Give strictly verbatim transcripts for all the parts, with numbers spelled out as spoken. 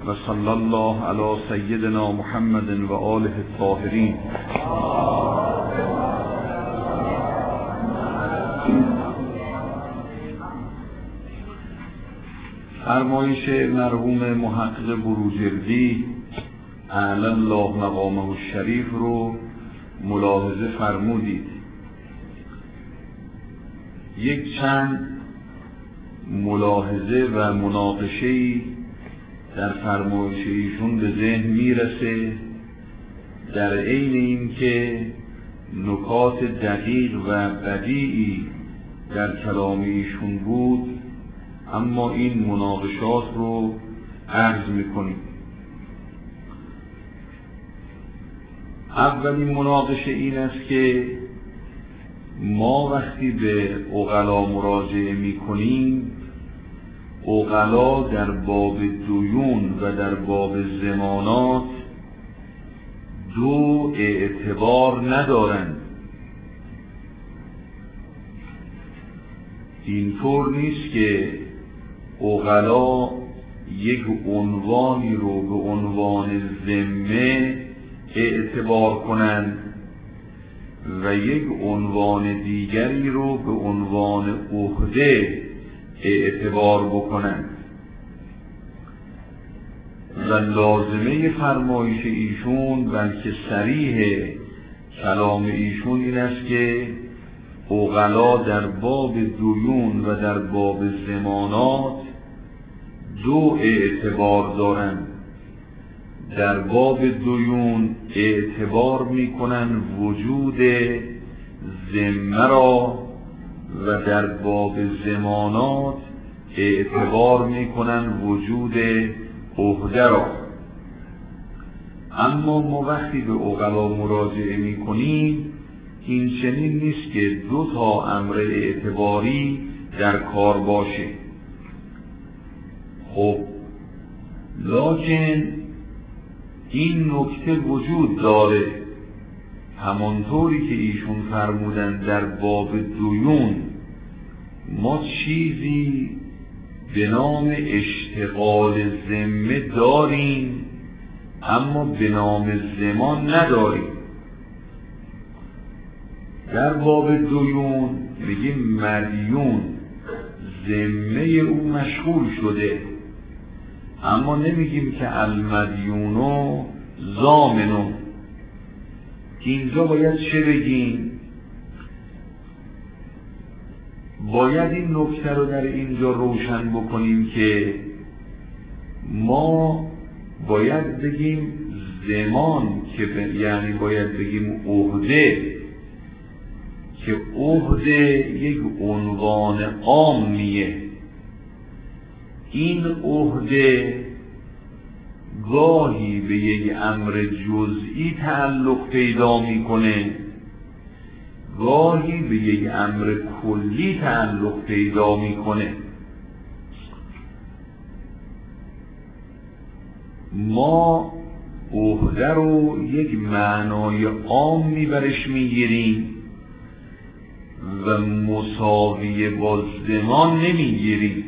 و صلی الله علی سیدنا محمد و آله الطاهرین. فرمایش مرحوم محقق بروجردی اعلی الله مقامه الشریف رو ملاحظه فرمودید. یک چند ملاحظه و مناقشه‌ای در فرمایش ایشون به ذهن میرسه، در عین این که نکات دقیق و بدیعی در کلام ایشون بود، اما این مناقشات رو عرض میکنیم. اولین مناقشه این است که ما وقتی به عقلا مراجعه میکنیم، عقلا در باب دیون و در باب ضمانات دو اعتبار ندارند. اینطور نیست که عقلا یک عنوانی رو به عنوان ذمه اعتبار کنند و یک عنوان دیگری رو به عنوان عهده اعتبار بکنند. و لازمه فرمایش ایشون، بلکه صریح کلام ایشون این است که عقلا در باب دیون و در باب ضمانات دو اعتبار دارند. در باب دیون اعتبار میکنن وجود ذمه را و در باب ضمانات اعتبار میکنن وجود عهده را. اما ما وقتی به عقلا مراجعه میکنیم، این چنین نیست که دو تا امر اعتباری در کار باشه. خب لکن این نکته وجود داره، همانطوری که ایشون فرمودن در باب دیون ما چیزی به نام اشتغال ذمه داریم، اما به نام ضمان نداریم. در باب دیون میگیم مدیون ذمه او مشغول شده، اما نمیگیم که المدیونو ضامنو. اینجا باید چه بگیم؟ باید این نکته رو در اینجا روشن بکنیم که ما باید بگیم ضمان، که ب... یعنی باید بگیم عهده، که عهده یک عنوان عامیه. این عهده گاهی به یک امر جزئی تعلق پیدا میکنه، گاهی به یک امر کلی تعلق پیدا میکنه. ما عهده رو یک معنای عامی برش میگیریم و مساوی با ضمان نمیگیریم.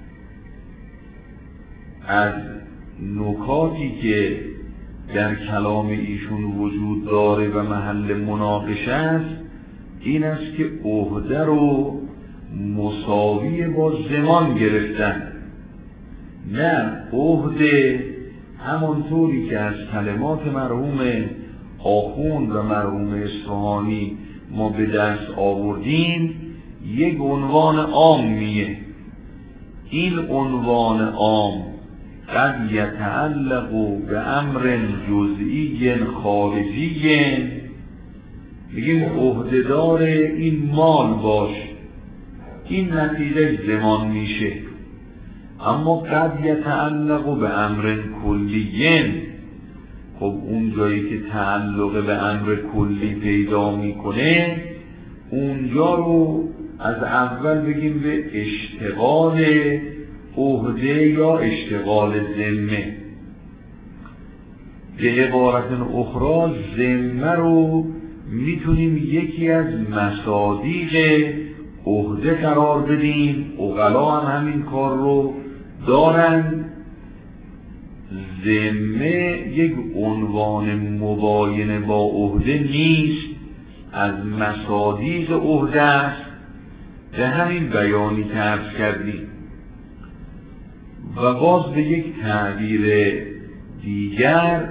از نکاتی که در کلام ایشون وجود داره و محل مناقشه است این است که عهده رو مساوی با ضمان گرفتن. نه، عهده همانطوری که از کلمات مرحوم آخوند و مرحوم اصفهانی ما به دست آوردیم یک عنوان عامیه. این عنوان عام قد یتعلق به امر جزئی خارجی، میگیم عهده‌دار این مال باش، این نتیجه ضمان میشه. اما قد یتعلق به امر کلی، خب اون جایی که تعلق به امر کلی پیدا میکنه اونجا رو از اول بگیم به اشتغال عهده یا اشتغال ذمه. به عبارت اخرى ذمه رو میتونیم یکی از مصادیق عهده قرار بدیم. عقلا هم همین کار رو دارن ذمه یک عنوان مباینه با عهده نیست، از مصادیق عهده است، به همین بیانی که عرض کردیم. و باز به یک تعبیر دیگر،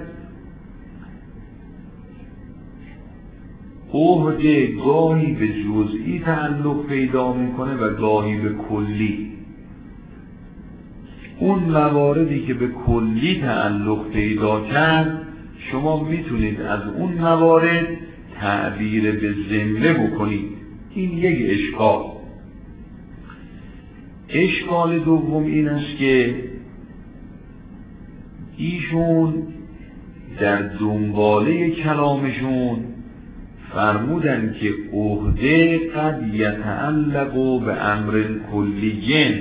عهده گاهی به جزئی تعلق پیدا میکنه و گاهی به کلی. اون مواردی که به کلی تعلق پیدا کرد شما میتونید از اون موارد تعبیر به ذمه بکنید. این یک اشکال. اشکال دوم این است که ایشون در دنباله کلامشون فرمودن که عهده قد یتعلق به امر کلی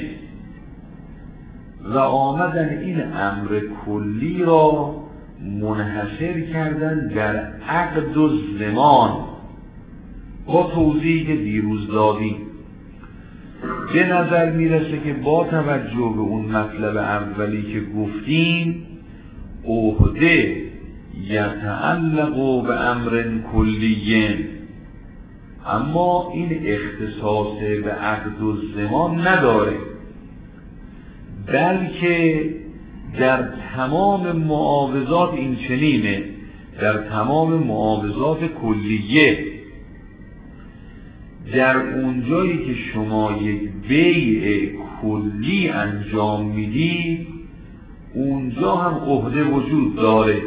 و آمدن این امر کلی را منحصر کردن در عقد و زمان با توضیحی که دیروز دادیم. به نظر میرسه که با توجه به اون مطلب اولی که گفتیم، عهده یتعلق به امر کلی، اما این اختصاص به عقد و زمان نداره، بلکه در تمام معاوضات این چنینه. در تمام معاوضات کلیه، در اونجایی که شما یک بیع کلی انجام میدید اونجا هم عهده وجود داره.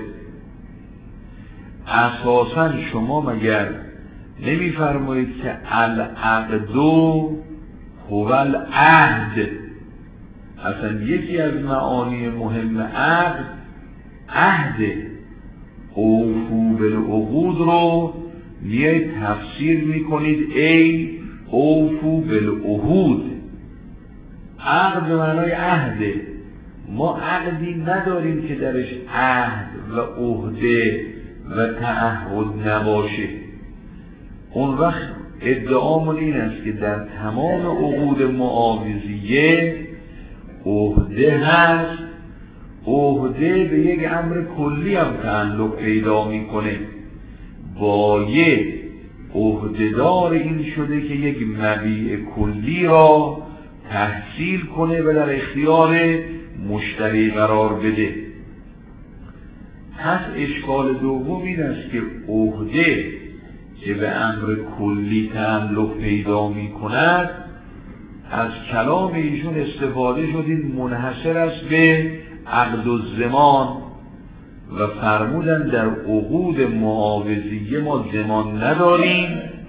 اساساً شما مگر نمیفرمایید که العقد هو العهد؟ اصلا یکی از معانی مهم عقد عهد. اوفو بالعقود رو میایید تفسیر میکنید ای اوفو بالعهود. عقد به معنای عهده. ما عقدی نداریم که درش عهد و عهده و تعهد نباشه. اون وقت ادعامون این است که در تمام عقود معاوضیه عهده هست. عهده به یک امر کلی هم تعلق پیدا میکنه. باید عهده‌دار این شده که یک مبیع کلی را تحصیل کنه و در اختیار مشتری قرار بده. پس اشکال دوم این است که عهده که به امر کلی تعلق پیدا می کند، از کلام ایشون استفاده شد این منحصر است به عقد و زمان و فرمودن در عقود معاوضیه ما زمان نداریم.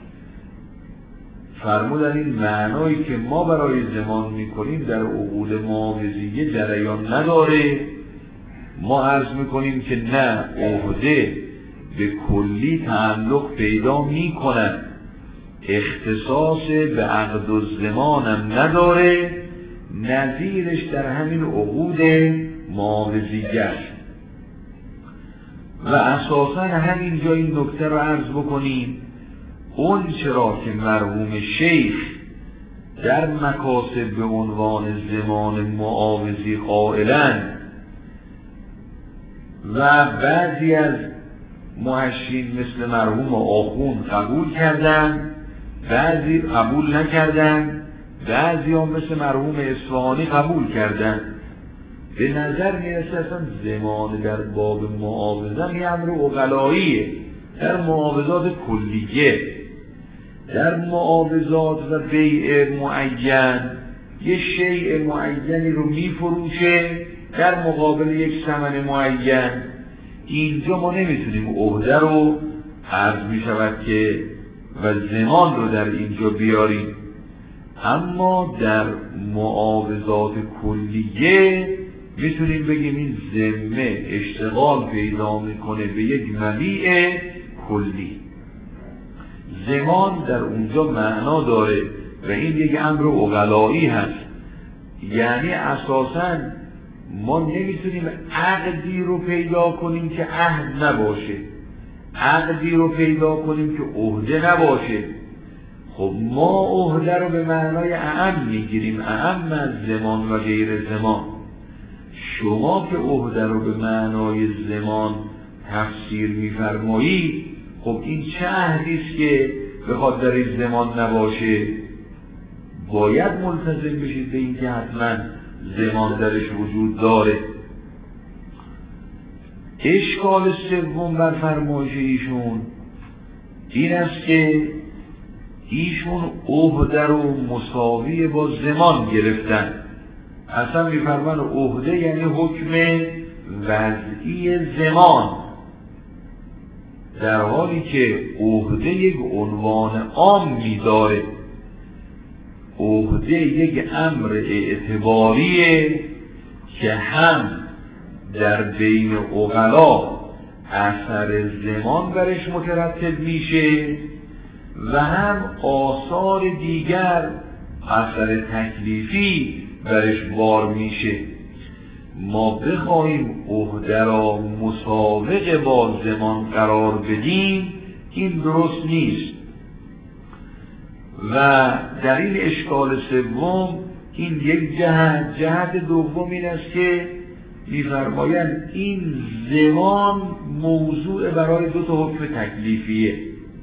فرمودن این معنایی که ما برای زمان میکنیم در عقود معاوضیه جریان نداره. ما عرض میکنیم که نه، عهده به کلی تعلق پیدا میکنن، اختصاص به عقد و زمانم نداره، نظیرش در همین عقود معاوضیه است. و اساسا همینجا این نکته رو عرض بکنیم، اون چرا که مرحوم شیخ در مکاسب به عنوان زمان معاوضی قائلن و بعضی از محشین مثل مرحوم آخون قبول کردن، بعضی قبول نکردن، بعضی هم مثل مرحوم اصفهانی قبول کردن. به نظر میرسه اصلا زمان در باب معاوضه یه امر عقلاییه. در معاوضات کلیه، در معاوضات و بیع معین یه شیء معینی رو میفروشه در مقابل یک ثمن معین. اینجا ما نمیتونیم عهده رو عرض میشود که و زمان رو در اینجا بیاریم، اما در معاوضات کلیه میتونیم بگیم این ذمه اشتغال پیدا میکنه به یک مبیع کلی. زمان در اونجا معنا داره و این یک امر عقلایی هست. یعنی اساساً ما نمیتونیم عقدی رو پیدا کنیم که عهد نباشه، عقدی رو پیدا کنیم که عهده نباشه. خب ما عهده رو به معنای اعم میگیریم، اعم از زمان و غیر زمان. شما که عهده رو به معنای زمان تفسیر می‌فرمایید، خب این چه عهدی است که بخواد در این زمان نباشه؟ باید ملتزم بشید به این که حتما زمان درش وجود داره. اشکال سوم بر فرمایش ایشون این است که ایشون عهده رو مساوی با زمان گرفتن. اصلا میفرمان عهده یعنی حکم وضعی زمان، در حالی که عهده یک عنوان عام می‌داره. عهده یک امر اعتباریه که هم در بین عقلا اثر زمان برش مترتب میشه و هم آثار دیگر اثر تکلیفی برش بار میشه. ما بخواهیم عهده را مسابقه با زمان قرار بدیم، این درست نیست. و در این اشکال سوم این یک جهت. جهت دوم این است که می‌فرمایند این زمان موضوع برای دو تا حکم تکلیفیه.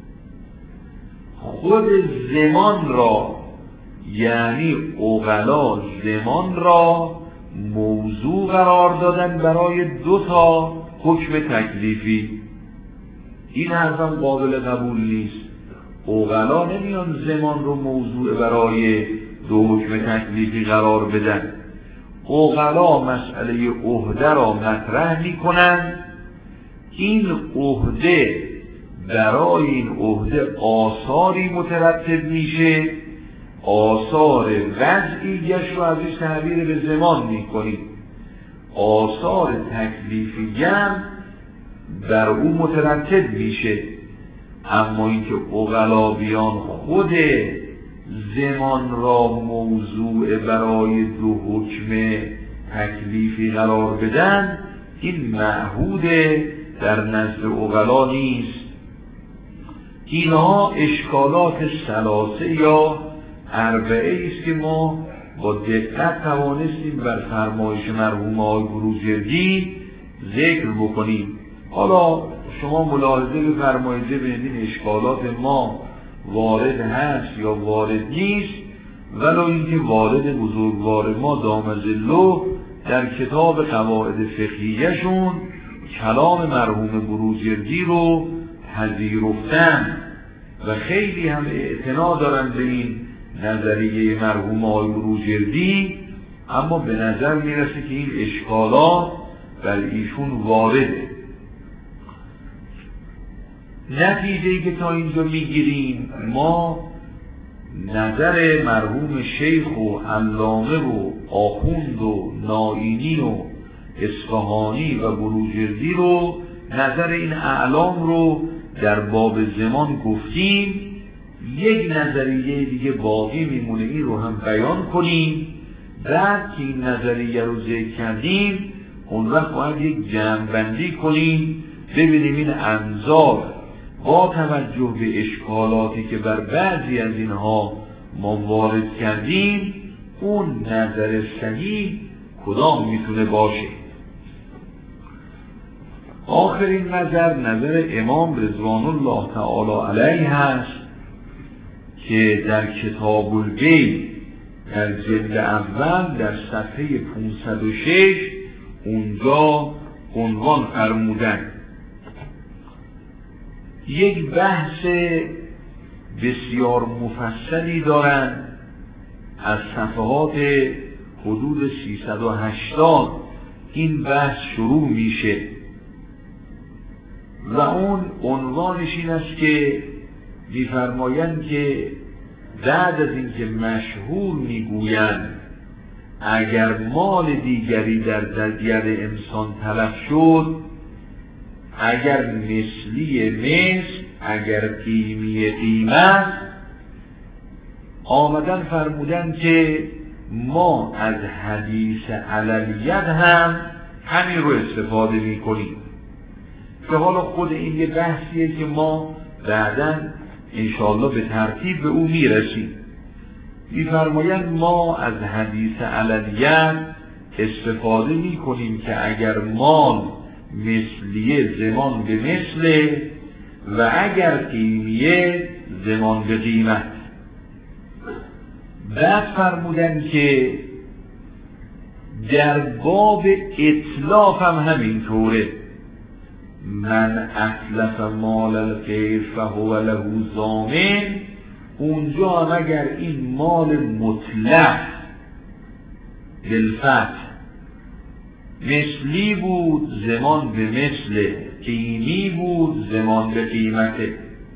خود زمان را یعنی عقلا زمان را موضوع قرار دادن برای دو تا حکم تکلیفی. این حرفم قابل قبول نیست. عقلا نمیان زمان رو موضوع برای دو حکم تکلیفی قرار بدن. عقلا مسئله عهده را مطرح میکنن. این عهده برای این عهده آثاری مترتب میشه، آثار وضعیش رو ازش تعبیر به زمان میکنیم، آثار تکلیفی هم بر او مترتب میشه. اما اینکه عقلا بیان خود زمان را موضوع برای دو حکم تکلیفی قرار بدن، این معهود در نزد عقلا نیست. اینها اشکالات ثلاثه یا اربعه است که ما با دقت توانستیم بر فرمایش مرحوم آقای بروجردی ذکر بکنیم. حالا شما ملاحظه بفرمایید ببینید اشکالات ما وارد هست یا وارد نیست، ولو اینکه وارد بزرگوار ما دامظله در کتاب قواعد فقهیه‌شون کلام مرحوم بروجردی رو پذیرفتن و خیلی هم اعتنا دارن به این نظریه مرحوم آقای بروجردی، اما به نظر میرسه که این اشکالات بر ایشون وارده. نتیجه‌ای که تا اینجا میگیریم، ما نظر مرحوم شیخ و علامه و آخوند و نائینی و اصفهانی و بروجردی رو، نظر این اعلام رو در باب زمان گفتیم. یک نظریه دیگه باقی میمونه، این رو هم بیان کنیم. بعد که این نظریه رو ذکر کردیم، اون وقت باید یک جمع‌بندی کنیم، ببینیم این انظار با توجه به اشکالاتی که بر بعضی از اینها ما وارد کردیم، اون نظر صحیح کدام میتونه باشه. آخرین نظر نظر امام رضوان الله تعالی علیه هست که در کتاب البیع در جلد اول در صفحه پانصد و شش اونجا عنوان فرمودن. یک بحث بسیار مفصلی دارن، از صفحات حدود سیصد و هشتاد این بحث شروع میشه و اون عنوانش این است که می‌فرمایند که بعد از اینکه مشهور میگویند اگر مال دیگری در ید انسان تلف شد، اگر مثلی مثل، اگر قیمی قیمت، آمدن فرمودن که ما از حدیث علیت هم همین رو استفاده میکنیم. که حالا خود این یه بحثیه که ما بعداً انشاءالله به ترتیب به او میرسیم. میفرمایند ما از حدیث علیت استفاده می کنیم که اگر مال مثلیه زمان به مثله و اگر قیمیه زمان به قیمت. بعد فرمودن که در باب اتلاف هم همینطوره، من اتلف مال الغیر فهو له ضامن. اونجا هم اگر این مال مطلق بالفتح مثلی بود زمان به مثل، قیمی بود زمان به قیمته.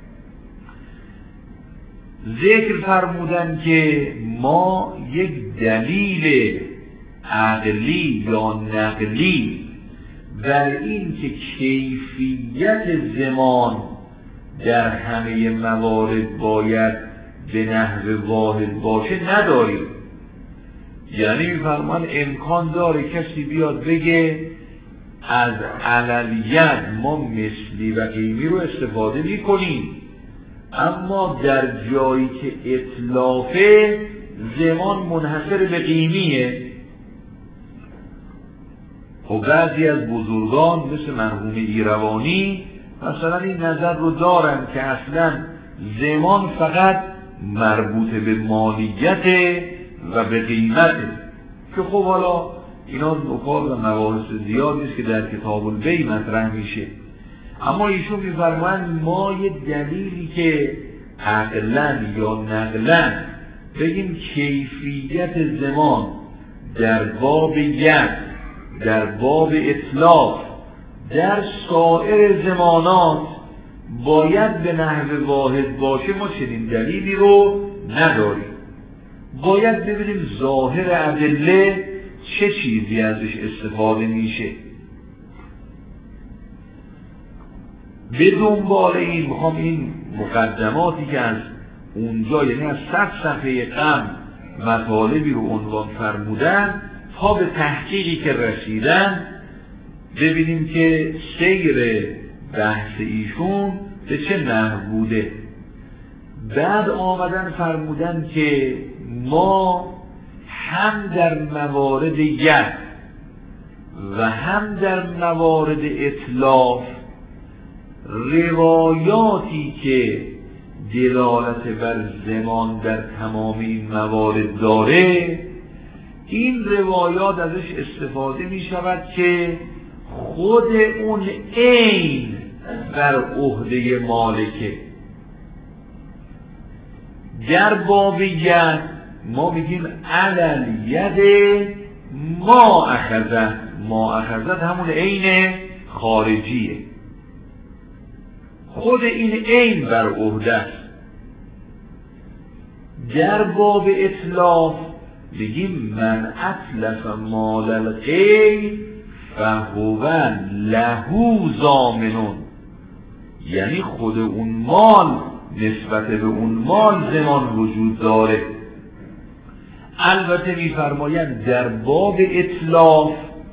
ذکر فرمودن که ما یک دلیل عقلی یا نقلی بر این که کیفیت زمان در همه موارد باید به نحو واحد باشه نداریم. یعنی می‌فرمان امکان داره کسی بیاد بگه از عللیت ما مثلی و قیمی رو استفاده می‌کنیم، اما در جایی که اتلافه زمان منحصر به قیمیه. و بعضی از بزرگان مثل مرحوم ایروانی مثلا این نظر رو دارن که اصلا زمان فقط مربوط به مالیت و به قیمته، که خب حالا اینا نکات و مباحث زیادی است که در کتاب البیع مطرح میشه. اما ایشون میفرمایند ما یه دلیلی که عقلاً یا نقلاً بگیم کیفیت زمان در باب ید، در باب اطلاف، در سایر زمانات باید به نحو واحد باشه، ما چنین دلیلی رو نداریم. باید ببینیم ظاهر ادله چه چیزی ازش استفاده میشه. به دنبال این میخوام این مقدماتی که از اونجا یعنی از صد صفحه قبل مطالبی رو عنوان فرمودن تا به تحقیقی که رسیدن ببینیم که سیر بحث ایشون به چه نحو بوده. بعد آمدن فرمودن که ما هم در موارد ید و هم در موارد اطلاف روایاتی که دلالت بر زمان در تمام این موارد داره، این روایات ازش استفاده می شود که خود اون عین بر عهده مالکه. در باب ید ما میگیم علل ید ما اخذت، ما اخذت همون عین خارجیه، خود این عین بر عهده است. در باب اطلاف بگیم من اتلف مال الغیر فهو له ضامن، یعنی خود اون مال نسبت به اون مال زمان وجود داره. البته می‌فرمایند در باب اطلاف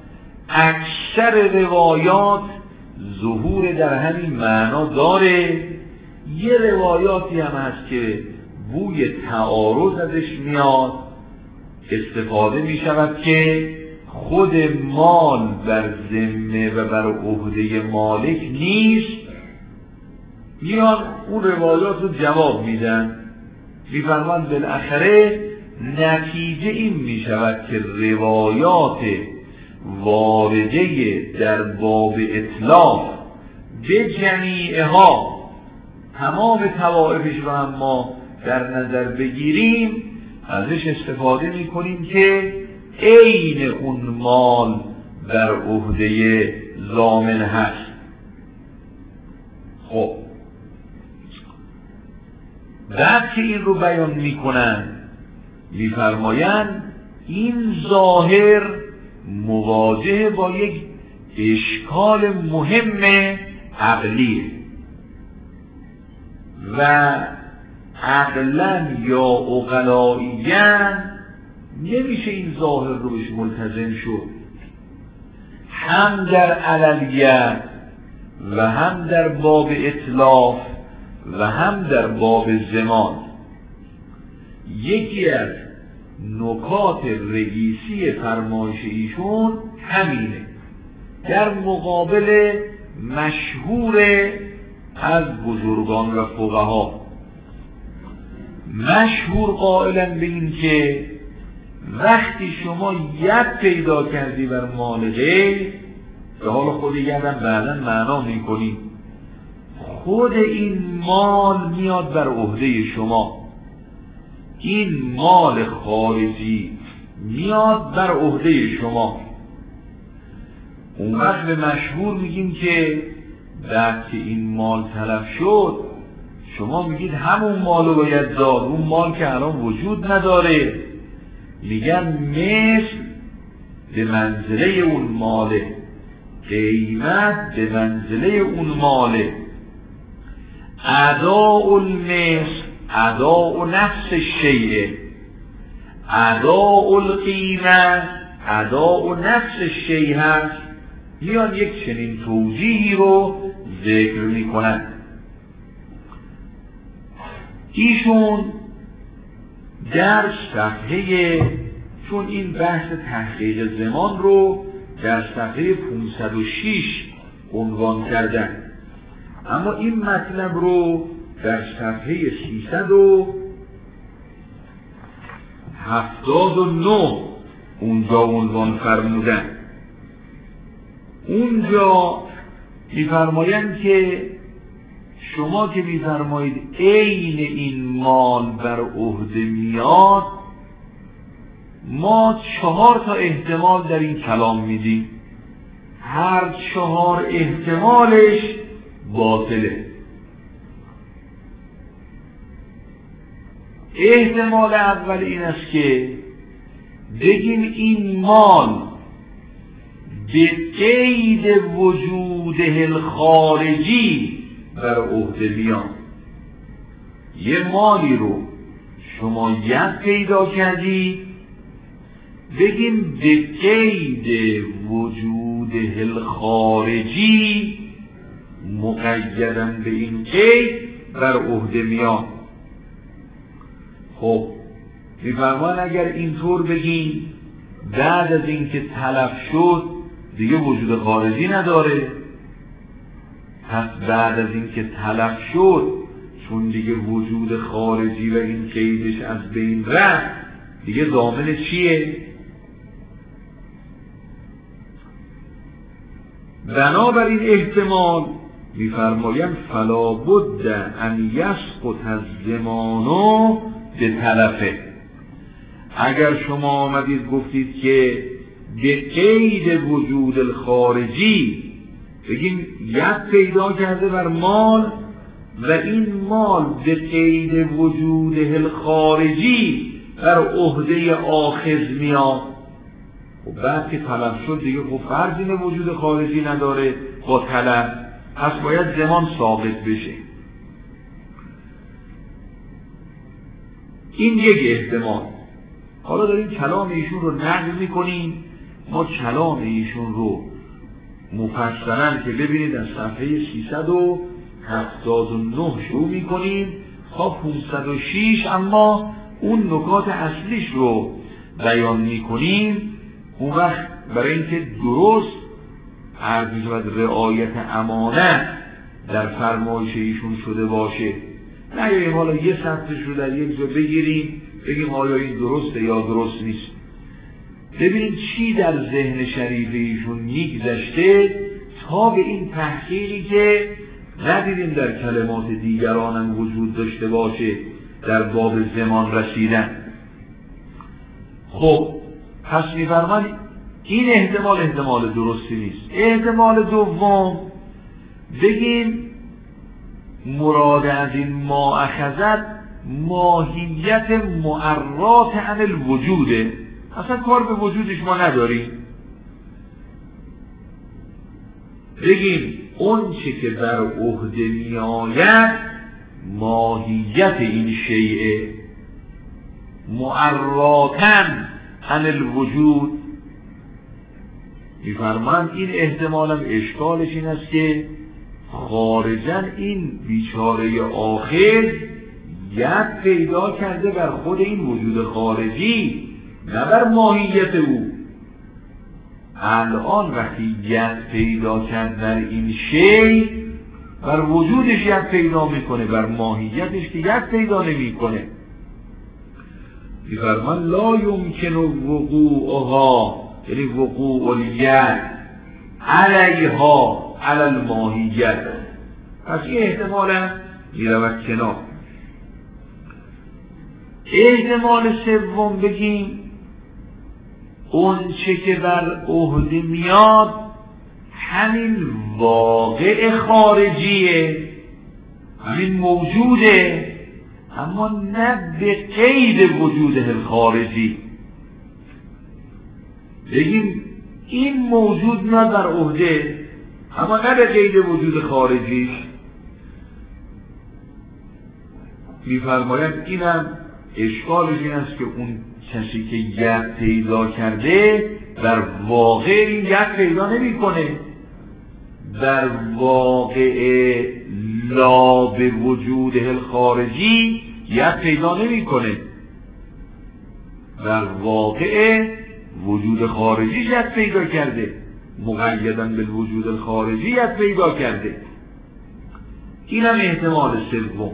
اکثر روایات ظهور در همین معنا داره. یه روایاتی هم هست که بوی تعارض ازش میاد، استفاده می شود که خود مال بر ذمه و بر عهده مالک نیست، میان اون روایات رو جواب میدن. میفرمان بالاخره نتیجه این می شود که روایات وارده در باب اطلاف به جمیعها، تمام طوائفش رو هم ما در نظر بگیریم، ازش استفاده می کنیم که عین اون مال در عهده ضامن هست. خب بعد که این رو بیان می کنن میفرمایند این ظاهر مواجه با یک اشکال مهم عقلیه و عقلاً یا عقلائیاً نمیشه این ظاهر رو بهش ملتزم شد. هم در عللیت و هم در باب اطلاف و هم در باب زمان یکی از نکات رئیسی فرمایش ایشون همینه، در مقابل مشهور از بزرگان و فقها. مشهور قائلن به این که وقتی شما ید پیدا کردی بر مال غیر، به حال خود یدم بعدا معنا میکنی، خود این مال میاد بر عهده شما، این مال خارجی میاد بر عهده شما. اون وقت به مشهور میگیم که بعد که این مال تلف شد شما میگید همون مالو باید داد، اون مال که الان وجود نداره. میگن مثل به منزله اون ماله، قیمت به منزله اون ماله. اداء المثل اداء نفس الشیء، اداء القیمه اداء نفس الشیء هست. میان یک چنین توجیهی رو ذکر میکنن. ایشون در صفحه، چون این بحث تحقیق زمان رو در صفحه پانصد و شش عنوان کردن، اما این مطلب رو در صفحه سیصد و هفتاد و نه اونجا عنوان فرمودن. اونجا می‌فرمایند که شما که می‌فرمایید عین این مال بر عهده میاد، ما چهار تا احتمال در این کلام میدیم، هر چهار احتمالش باطله. احتمال اول این است که بگیم این مال به قید وجوده الخارجی بر عهده میاد. یه مالی رو شما ید پیدا کردی، بگیم به قید وجوده الخارجی مقیدن به این قید بر عهده میاد. خب میفرمان اگر اینطور بگیم بعد از اینکه تلف شد دیگه وجود خارجی نداره، پس بعد از اینکه تلف شد چون دیگه وجود خارجی و این قیدش از بین رفت دیگه ضامن چیه؟ بنابراین احتمال میفرمایم فلا بد ان یسقط الزمان به طرفه. اگر شما آمدید گفتید که به قید وجود الخارجی بگیم ید پیدا کرده بر مال و این مال به قید وجود الخارجی بر عهده آخذ میاد، و بعد که طلب شد دیگه خب فرض اینه وجود خارجی نداره با طلب، پس باید زمان ثابت بشه. این یک احتمال. حالا داریم کلام ایشون رو نقل میکنیم، ما کلام ایشون رو مفصلا که ببینید از صفحه سیصد و هفتاد و نه شروع میکنیم تا پانصد و شش، اما اون نکات اصلیش رو بیان میکنیم. اون وقت برای اینکه درست عرض می‌شود رعایت امانت در فرمایش ایشون شده باشه، نه حالا یه سطرش رو در یک جا بگیریم بگیم آیا این درسته یا درست نیست. ببینیم چی در ذهن شریف ایشون میگذشته تا به این تحقیقی که ندیدیم در کلمات دیگرانم وجود داشته باشه در باب زمان رسیدن. خب پس می‌فرمان این احتمال احتمال درستی نیست. احتمال دوم بگیم مراد از این ما اخذت ماهیت معرات عن الوجوده، اصلا کار به وجودش ما نداریم. بگیم اون چه که بر عهده می آید ماهیت این شیء معراتن عن الوجود. می‌فرمایند این احتمالاً اشکالش این است که خارجاً این بیچاره آخر ید پیدا کرده بر خود این وجود خارجی نه بر ماهیت او. الان وقتی ید پیدا کرد در این شی، بر وجودش ید پیدا میکنه، بر ماهیتش که ید پیدا نمیکنه. میفرمان لا یمکن وقوعها، یعنی وقوع الید علیها علی الماهیت. پس این احتمالا میرود کنار. احتمال سوم بگیم اون چه که بر عهده میاد همین واقع خارجیه، همین موجوده، اما نه به قید وجوده الخارجی. بگیم این موجود نه بر عهده، اما نه به قید وجود خارجی. میفرماید اینم اشکالش این است که اون کسی که ید پیدا کرده در واقع این ید پیدا نمی کنه، در واقع لا به وجود الخارجی ید پیدا نمی کنه، در واقع وجود خارجی ید پیدا کرده، مقیداً به وجود الخارجی ید پیدا کرده. اینم احتمال سوم.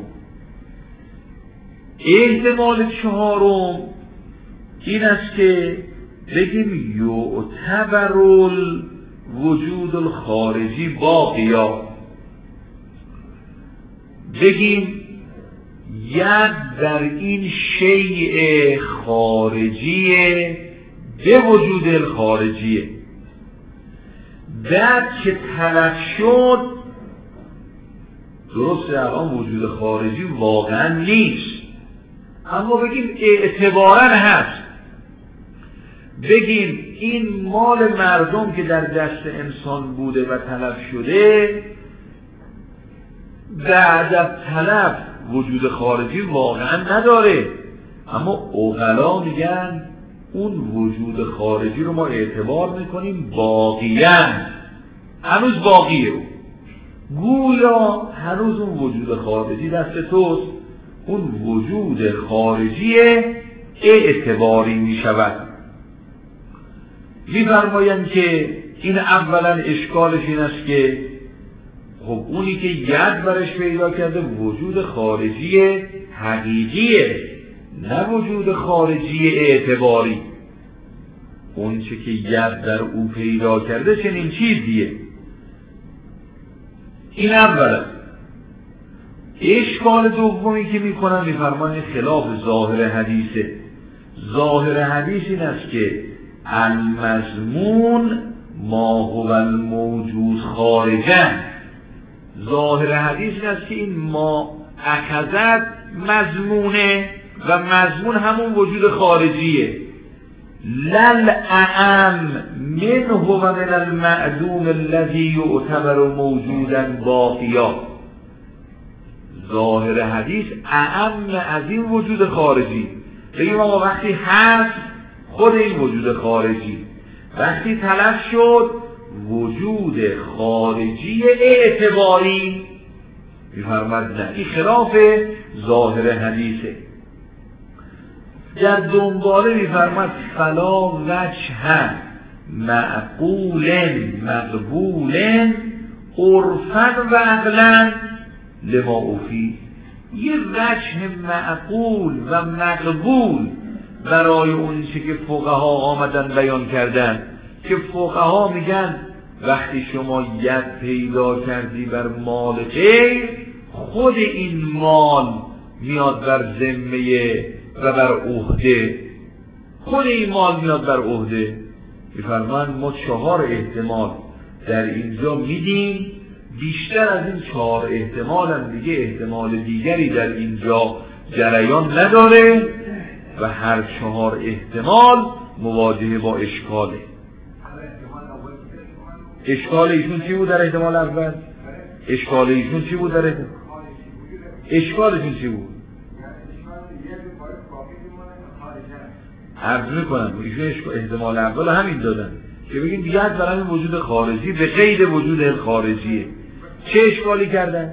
احتمال چهارم این است که بگیم یعتبر الوجود الخارجی باقیا، بگیم ید در این شیء خارجیه به وجود الخارجیه. بعد که تلف شد، درسته الان وجود خارجی واقعا نیست، اما بگیم اعتباراً هست. بگیم این مال مردم که در دست انسان بوده و تلف شده، بعد از تلف وجود خارجی واقعا نداره، اما عقلا میگن اون وجود خارجی رو ما اعتبار میکنیم باقیاً، هنوز باقیه، گویا هنوز اون وجود خارجی دست توست، اون وجود خارجی اعتباری می شود. می فرمایند که این اولا اشکالش این است که خب اونی که ید برش پیدا کرده وجود خارجی حقیقیه، نه وجود خارجی اعتباری. اون چه که ید در او پیدا کرده چنین چیزیه. این اولا. اشکال دومی که میکنن میفرمان خلاف ظاهر حدیثه. ظاهر حدیث این است که المضمون ما هو الموجود خارجا. ظاهر حدیث این است که این ما اخذت مضمونه و مضمون همون وجود خارجیه. لل اعم منه و من المعدوم الذی یعتبر موجودا باقیا. ظاهر حدیث اعم از این وجود خارجی. بگیم آقا وقتی هست خود این وجود خارجی، وقتی تلف شد وجود خارجی اعتباری. میفرماد نه، این خلاف ظاهر حدیثه. در دنباله میفرماد فلا وجه معقول مقبول عرفا و عقلا لما اوفی. یه وجه معقول و مقبول برای اون چه که فقها آمدن بیان کردن، که فقها میگن وقتی شما ید پیدا کردی بر مال غیر، خود این مال میاد بر ذمه و بر عهده، خود این مال میاد بر عهده. میفرمان ما چهار احتمال در اینجا میدیم، بیشتر از این چهار احتمال هم دیگه احتمال دیگری در اینجا جریان نداره و هر چهار احتمال مواجهه با اشکاله. اشکال ایشون چی بود در احتمال اول؟ اشکال ایشون چی بود در احتمال؟ اشکالشون چی بود؟ عرض میکنم ایشون احتمال اول همین دادن که بگیم دیگه حد برای وجود خارجی به قید وجود خارجیه. چه اشکالی کردن؟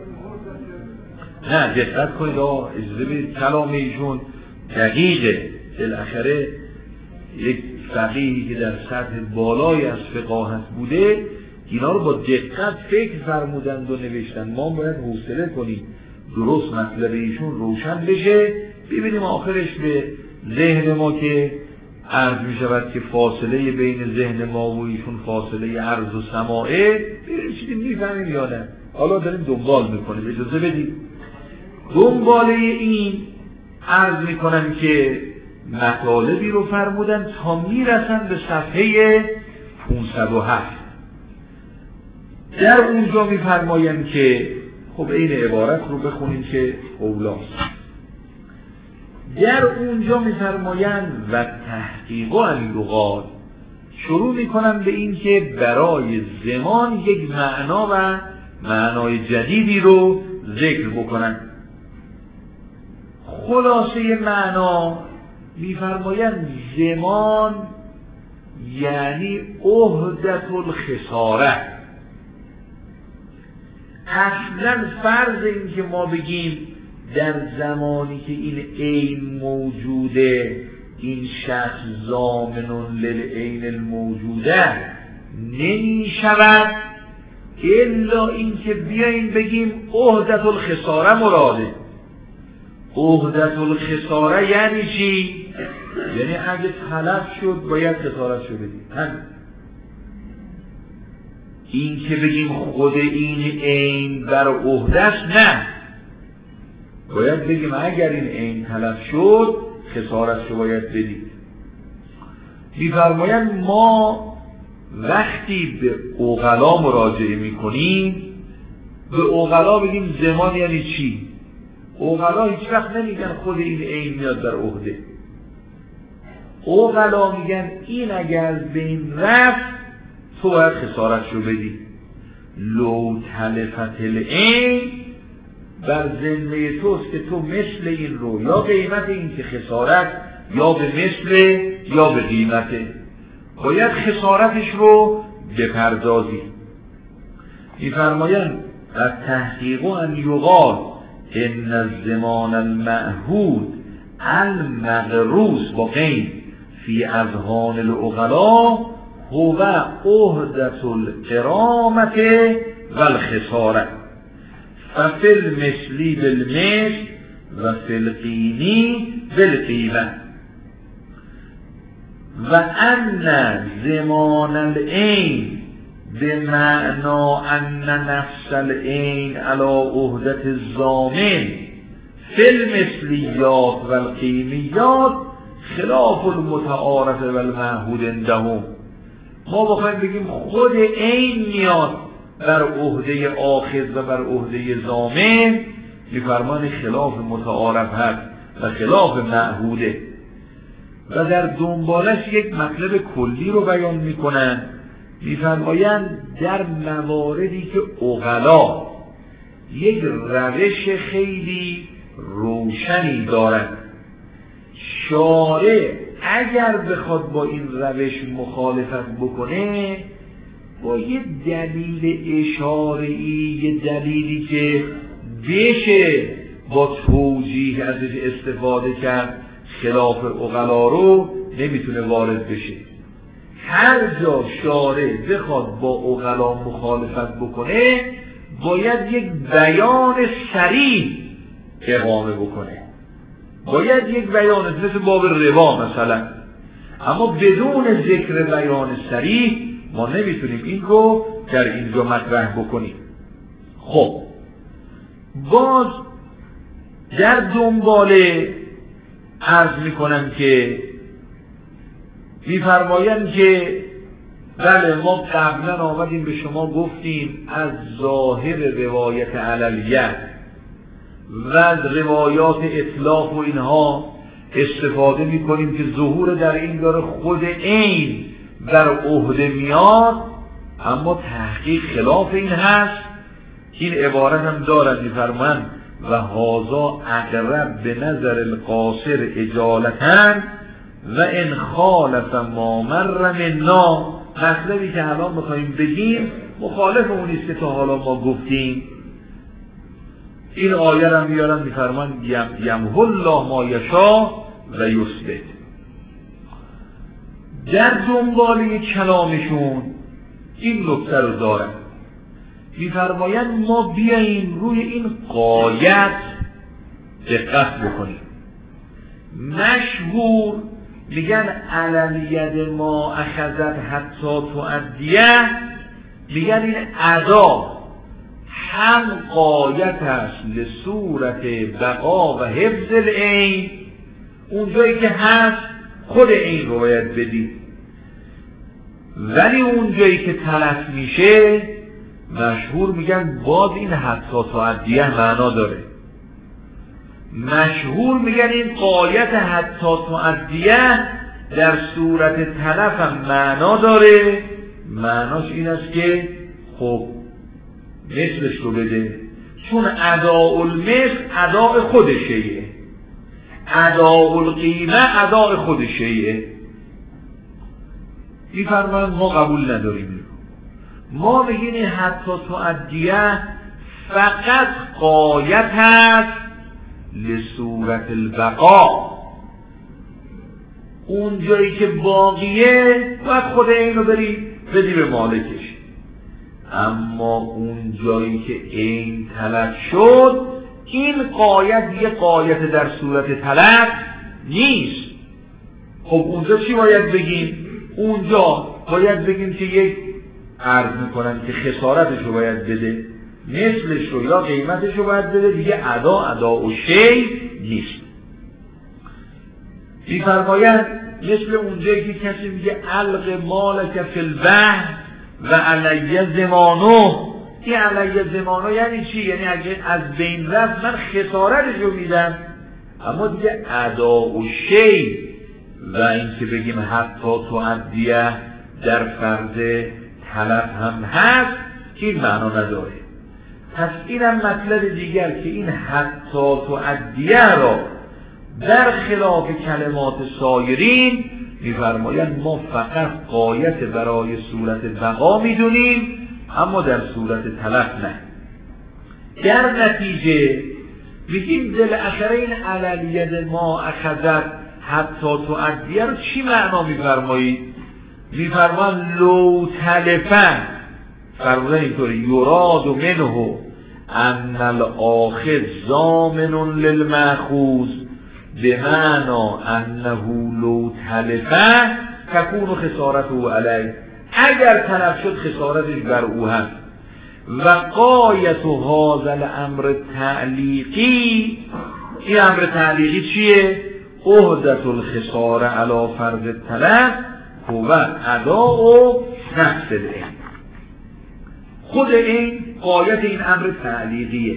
نه دقت کنید آقا، اجازه بدید کلام ایشون دقیقه. بالاخره یک فقیهی که در سطح بالای از فقاهت بوده اینا رو با دقت فکر فرمودند و نوشتند. ما باید حوصله کنیم درست مطلب ایشون روشن بشه، ببینیم آخرش به ذهن ما که عرض می شود که فاصله بین ذهن ما و ایشون فاصله عرض و سماعه، ببینیم چیزی می فهمیم یا نه. حالا داریم دنبال میکنیم، اجازه بدید دنباله این عرض میکنم که مطالبی رو فرمودن تا میرسن به صفحه پانصد و هفت. در اونجا میفرمایند که خب این عبارت رو بخونیم که اولاست. در اونجا میفرمایند و تحقیق ان یقال، شروع میکنن به این که برای زمان یک معنا و معنای جدیدی رو ذکر بکنن. خلاصه معنا میفرمایند زمان یعنی عهدت الخساره. اصلا فرض این که ما بگیم در زمانی که این عین موجوده این شخص ضامن للعین الموجوده نمی شود الا این که بیاییم بگیم عهدت الخساره مراده. عهدت الخساره یعنی چی؟ یعنی اگه تلف شد باید خسارت شو بدیم. همین. این که بگیم خود این عین بر عهده است، نه، باید بگیم اگر این عین تلف شد خسارت شو باید بدید. می‌فرمایند ما وقتی به عقلا مراجعه میکنیم به عقلا بگیم زمان یعنی چی؟ عقلا هیچ وقت نمیگن خود این عین میاد در عهده. عقلا میگن این اگر از بین رفت تو باید خسارت رو بدی. لو تلفت العین بر ذمه توست که تو مثل این رو یا قیمت این که خسارت یا به مثل یا به قیمته باید خسارتش رو بپردازی. میفرمایند از تحقیق ان یقال ان الزمان المعهود المغروس با قیم فی اذهان العقلا هو عهدة القرامة والخسارة ففي المثل بالمثل وفي القيم بالقيمة وأن زمان العين بمعنى أن نفس العين على عهدة الضامن في المثليات والقيميات خلاف المتعارف والمعهود عندهم. ما بخوایم بگیم خود عین میاد بر عهده آخذ و بر عهده ضامن، میفرمان خلاف متعارف هست و خلاف معهوده. و در دنبالش یک مطلب کلی رو بیان میکنن، میفرمایند در مواردی که عقلا یک روش خیلی روشنی دارند، شارع اگر بخواد با این روش مخالفت بکنه با یه دلیل اشاره‌ای، یه دلیلی که بشه با توجیه ازش استفاده کرد خلاف عقلا رو نمیتونه وارد بشه. هر جا شارع بخواد با عقلا مخالفت بکنه باید یک بیان صریح اقامه بکنه، باید یک بیان مثل باب ربا مثلا، اما بدون ذکر بیان صریح ما نمیتونیم این رو در اینجا مطرح بکنیم. خب باز در دنباله عرض میکنم که میفرمایند که بله ما قبلا آمدیم به شما گفتیم از ظاهر روایت علیه و از روایات اطلاق و اینها استفاده میکنیم که ظهور در این داره خود عین در عهده میاد، اما تحقیق خلاف این هست. این عبارت هم دارد میفرمایند و هذا اقرب به نظر القاصر اجالتاً و ان خالف ما مر منا. مطلبی که الان میخواییم بگیم مخالف اونیست که تا حالا ما گفتیم. این آیه را میارن میفرمان یمحو الله ما یشاء و یثبت. در دنباله کلامشون این نکته رو دارن، می‌فرمایند ما بیاییم روی این غایت دقت بکنیم. مشهور میگن علل ید ما اخذت حتی تؤدیه، میگن این ادا هم غایت است لصورت بقا و حفظ العین، اون جایی که هست خود این رو باید بدید، ولی اون جایی که تلف میشه مشهور میگن باز این حتی تؤدیه معنا داره. مشهور میگن این غایت حتی تؤدیه در صورت تلف هم معنا داره، معناش این است که خب مثلش رو بده، چون اداء المثل اداء خودشه، اداء القیمه اداء خودشه. میفرمایند ما قبول نداریم، ما بگیم حتی تؤدیه فقط غایت هست لصورت البقا، اون جایی که باقیه باید خود اینو بری بدی به مالکش، اما اون جایی که این تلف شد این غایت یه غایت در صورت تلف نیست. خب اونجا چی باید بگیم؟ اونجا باید بگیم که یک عرض میکنن که خسارتش رو باید بده، مثلش رو یا قیمتش رو باید بده، دیگه ادا ادا و شی نیست. می‌فرمایند مثل اونجایی که کسی میگه الق مالک فی البحر و علی زمانه، این علی زمانه یعنی چی؟ یعنی اگه از بین رفت من خسارتش رو میدم، اما دیگه ادا و شی و این که بگیم حتی تؤدیه در فرض تلف هم هست این معنا نداره. پس اینم مطلب دیگر که این حتی تؤدیه را در خلاف کلمات سایرین می‌فرمایند ما فقط غایت برای صورت بقا میدونیم، اما در صورت تلف نه. در نتیجه میگیم دل اثر این علل ید ما اخذت حتی تؤدیه رو چی معنا می‌فرمایید؟ می‌فرمایند لو تلفن، فرموده اینطوری یراد منه ان الاخذ ضامن للمأخوذ بمعنی انه لو تلفه تكون خسارته علیه، اگر تلف شد خسارتش بر او هست. و غایت هذا الامر تعلیقی، این امر تعلیقی چیه؟ عهدة الخساره علی فرض التلف هو اداء و نفس العین، خود این غایت این امر تعلیقیه.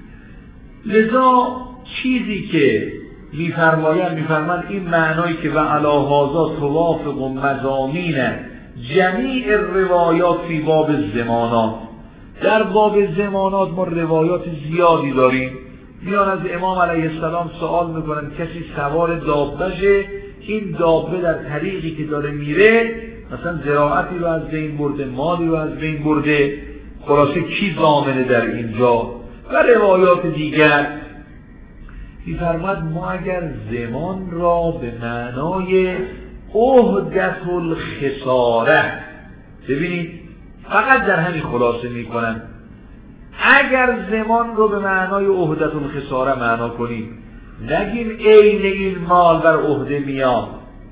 لذا چیزی که میفرمایند میفرمایند این معنایی که و علی هذا توافق و مضامین جمیع الروایات فی باب الزمانات، در باب زمانات ما روایات زیادی داریم. میان از امام علیه السلام سوال میکنن کسی سوار دابه شه، این دابه در طریقی که داره میره مثلا زراعتی رو از بین برده، مالی رو از بین برده، خلاصه کی ضامنه در اینجا و روایات دیگر. می‌فرماید ما اگر زمان را به معنای عهدة الخساره، ببینید فقط در همین خلاصه میکنن، اگر زمان رو به معنای عهدة الخساره معنا کنیم، نگیم عین این مال بر عهده میاد،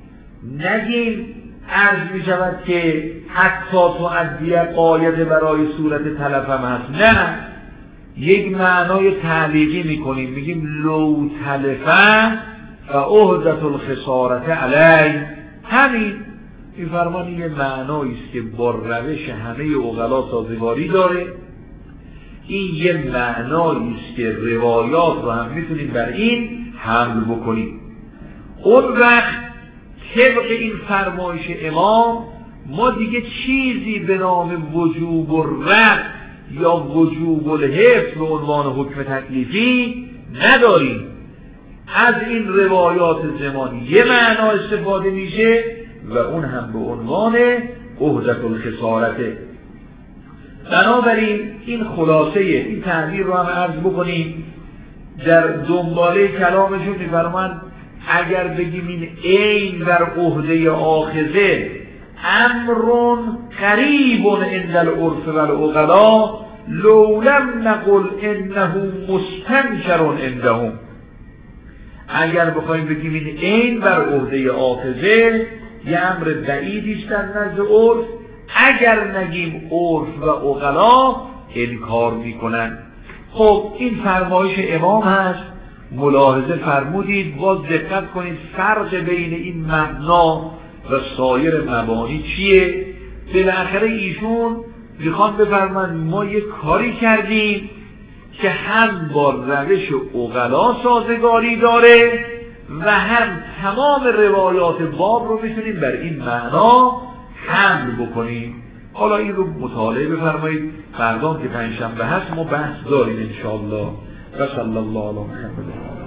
نگیم عرض می شود که حتی تؤدیه غایت برای صورت تلف هم هست، نه، یک معنای تعلیقی میکنیم، میگیم لو تلفه و عهدة الخسارة علی، همین میفرمان یه معنایی است که با روش همه عقلا سازگاری داره، این یه معنایی است که روایات رو هم میتونیم بر این حمل بکنیم. اون وقت طبق این فرمایش امام ما دیگه چیزی به نام وجوب الرد یا وجوب الحفظ به عنوان حکم تکلیفی نداریم. از این روایات زمان یه معنا استفاده میشه و اون هم به عنوان عهدة الخسارته. بنابراین این خلاصه این تعبیر رو هم عرض بکنیم. در دنباله کلامشون میفرمایند اگر بگیم این عین در عهده آخذه امرون قریب عند العرف و العقلا لولم نقل انه مستنکر عندهم. اگر بخوایم بگیم این عین بر عهده آخذه یه امر بعیدی است در نزد عرف، اگر نگیم عرف و عقلا انکار میکنن. خب این فرمایش امام هست، ملاحظه فرمودید. باز دقت کنید فرق بین این معنا و سایر مبانی چیه. بالاخره ایشون میخوان بفرمایند ما یک کاری کردیم که هم با روش عقلا سازگاری داره و هم تمام روایات باب رو میتونیم بر این معنا حمل بکنیم. حالا این رو مطالعه بفرمایید، فردا که پنجشنبه هست ما بحث داریم انشاءالله. و صلی الله علی محمد.